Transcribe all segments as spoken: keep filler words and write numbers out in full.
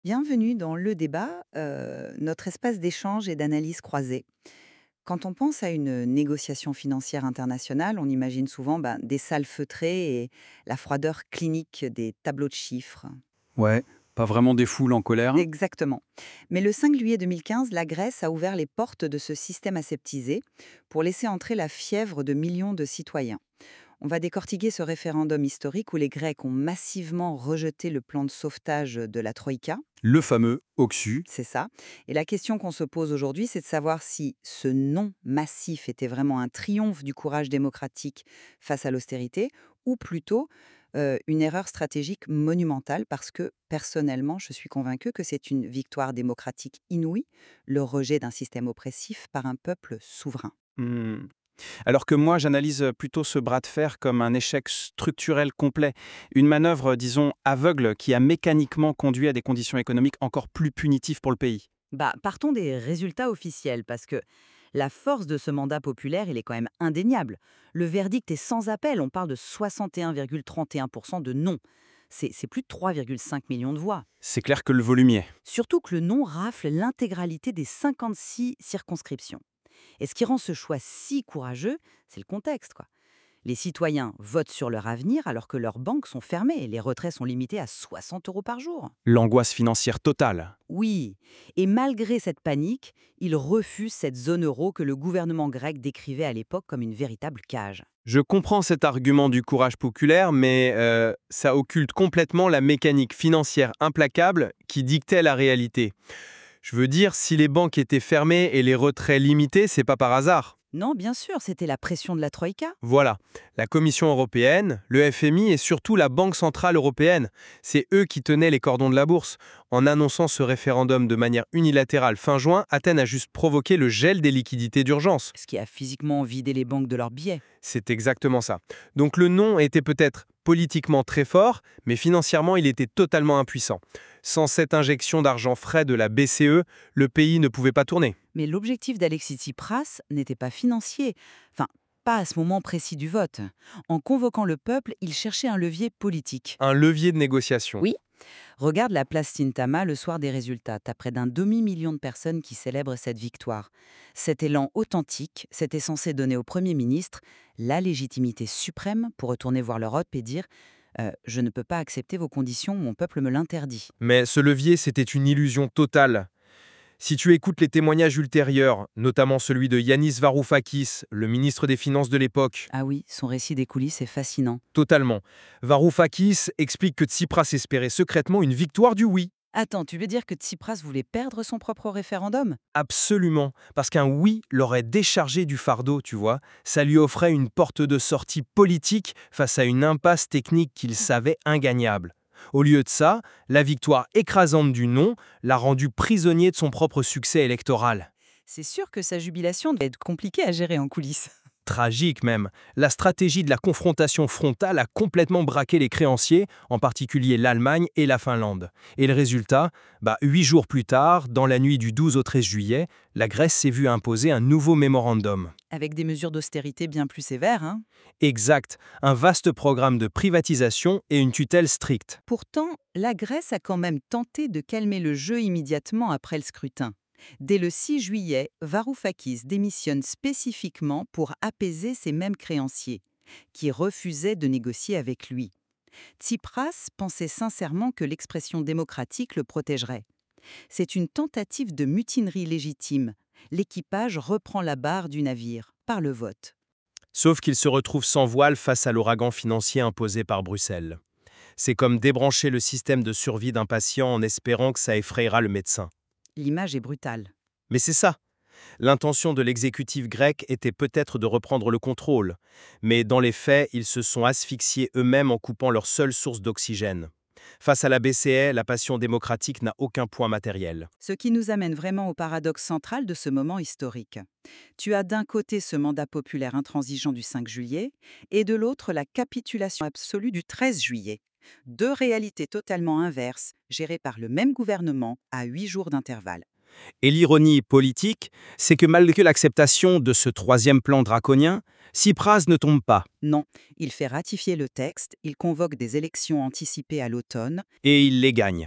Bienvenue dans Le Débat, euh, notre espace d'échange et d'analyse croisée. Quand on pense à une négociation financière internationale, on imagine souvent ben, des salles feutrées et la froideur clinique des tableaux de chiffres. Ouais, pas vraiment des foules en colère. Exactement. Mais le cinq juillet deux mille quinze, la Grèce a ouvert les portes de ce système aseptisé pour laisser entrer la fièvre de millions de citoyens. On va décortiquer ce référendum historique où les Grecs ont massivement rejeté le plan de sauvetage de la Troïka. Le fameux Oxu. C'est ça. Et la question qu'on se pose aujourd'hui, c'est de savoir si ce non massif était vraiment un triomphe du courage démocratique face à l'austérité, ou plutôt euh, une erreur stratégique monumentale, parce que personnellement, je suis convaincue que c'est une victoire démocratique inouïe, le rejet d'un système oppressif par un peuple souverain. Hmm. Alors que moi, j'analyse plutôt ce bras de fer comme un échec structurel complet. Une manœuvre, disons, aveugle qui a mécaniquement conduit à des conditions économiques encore plus punitives pour le pays. Bah, partons des résultats officiels, parce que la force de ce mandat populaire, il est quand même indéniable. Le verdict est sans appel, on parle de soixante et un virgule trente et un pour cent de non. C'est c'est plus de trois virgule cinq millions de voix. C'est clair que le volume y est. Surtout que le non rafle l'intégralité des cinquante-six circonscriptions. Et ce qui rend ce choix si courageux, c'est le contexte, quoi. Les citoyens votent sur leur avenir alors que leurs banques sont fermées et les retraits sont limités à soixante euros par jour. L'angoisse financière totale. Oui, et malgré cette panique, ils refusent cette zone euro que le gouvernement grec décrivait à l'époque comme une véritable cage. Je comprends cet argument du courage populaire, mais euh, ça occulte complètement la mécanique financière implacable qui dictait la réalité. Je veux dire, si les banques étaient fermées et les retraits limités, c'est pas par hasard. Non, bien sûr, c'était la pression de la Troïka. Voilà, la Commission européenne, le F M I et surtout la Banque centrale européenne, c'est eux qui tenaient les cordons de la bourse. En annonçant ce référendum de manière unilatérale fin juin, Athènes a juste provoqué le gel des liquidités d'urgence. Ce qui a physiquement vidé les banques de leurs billets. C'est exactement ça. Donc le non était peut-être politiquement très fort, mais financièrement il était totalement impuissant. Sans cette injection d'argent frais de la B C E, le pays ne pouvait pas tourner. Mais l'objectif d'Alexis Tsipras n'était pas financier. Enfin, pas à ce moment précis du vote. En convoquant le peuple, il cherchait un levier politique. Un levier de négociation. Oui. Regarde la place Sintama le soir des résultats. T'as près d'un demi-million de personnes qui célèbrent cette victoire. Cet élan authentique, c'était censé donner au Premier ministre la légitimité suprême pour retourner voir l'Europe et dire euh, je ne peux pas accepter vos conditions, mon peuple me l'interdit. Mais ce levier, c'était une illusion totale. Si tu écoutes les témoignages ultérieurs, notamment celui de Yanis Varoufakis, le ministre des Finances de l'époque, Ah oui, son récit des coulisses est fascinant. totalement, Varoufakis explique que Tsipras espérait secrètement une victoire du oui. Attends, tu veux dire que Tsipras voulait perdre son propre référendum? Absolument, parce qu'un oui l'aurait déchargé du fardeau, tu vois. Ça lui offrait une porte de sortie politique face à une impasse technique qu'il savait ingagnable. Au lieu de ça, la victoire écrasante du non l'a rendu prisonnier de son propre succès électoral. C'est sûr que sa jubilation devait être compliquée à gérer en coulisses. Tragique même. La stratégie de la confrontation frontale a complètement braqué les créanciers, en particulier l'Allemagne et la Finlande. Et le résultat, bah, huit jours plus tard, dans la nuit du douze au treize juillet, la Grèce s'est vue imposer un nouveau mémorandum. Avec des mesures d'austérité bien plus sévères, hein. Exact, un vaste programme de privatisation et une tutelle stricte. Pourtant, la Grèce a quand même tenté de calmer le jeu immédiatement après le scrutin. Dès le six juillet, Varoufakis démissionne spécifiquement pour apaiser ces mêmes créanciers, qui refusaient de négocier avec lui. Tsipras pensait sincèrement que l'expression démocratique le protégerait. C'est une tentative de mutinerie légitime. L'équipage reprend la barre du navire, par le vote. Sauf qu'il se retrouve sans voile face à l'ouragan financier imposé par Bruxelles. C'est comme débrancher le système de survie d'un patient en espérant que ça effrayera le médecin. L'image est brutale. Mais c'est ça. L'intention de l'exécutif grec était peut-être de reprendre le contrôle, mais dans les faits, ils se sont asphyxiés eux-mêmes en coupant leur seule source d'oxygène. Face à la B C E, la passion démocratique n'a aucun poids matériel. Ce qui nous amène vraiment au paradoxe central de ce moment historique. Tu as d'un côté ce mandat populaire intransigeant du cinq juillet et de l'autre la capitulation absolue du treize juillet. Deux réalités totalement inverses, gérées par le même gouvernement à huit jours d'intervalle. Et l'ironie politique, c'est que malgré l'acceptation de ce troisième plan draconien, Tsipras ne tombe pas, Non, il fait ratifier le texte, il convoque des élections anticipées à l'automne. et il les gagne.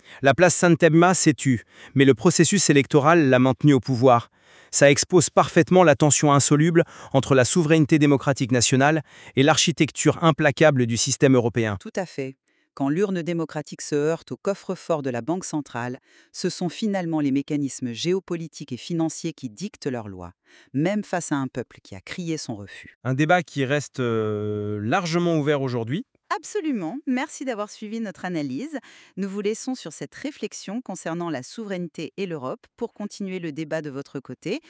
La place Saint-Emma s'est tue, mais le processus électoral l'a maintenu au pouvoir. Ça expose parfaitement la tension insoluble entre la souveraineté démocratique nationale et l'architecture implacable du système européen. Tout à fait. Quand l'urne démocratique se heurte au coffre-fort de la Banque centrale, ce sont finalement les mécanismes géopolitiques et financiers qui dictent leurs lois, même face à un peuple qui a crié son refus. Un débat qui reste euh, largement ouvert aujourd'hui. Absolument, merci d'avoir suivi notre analyse. Nous vous laissons sur cette réflexion concernant la souveraineté et l'Europe pour continuer le débat de votre côté.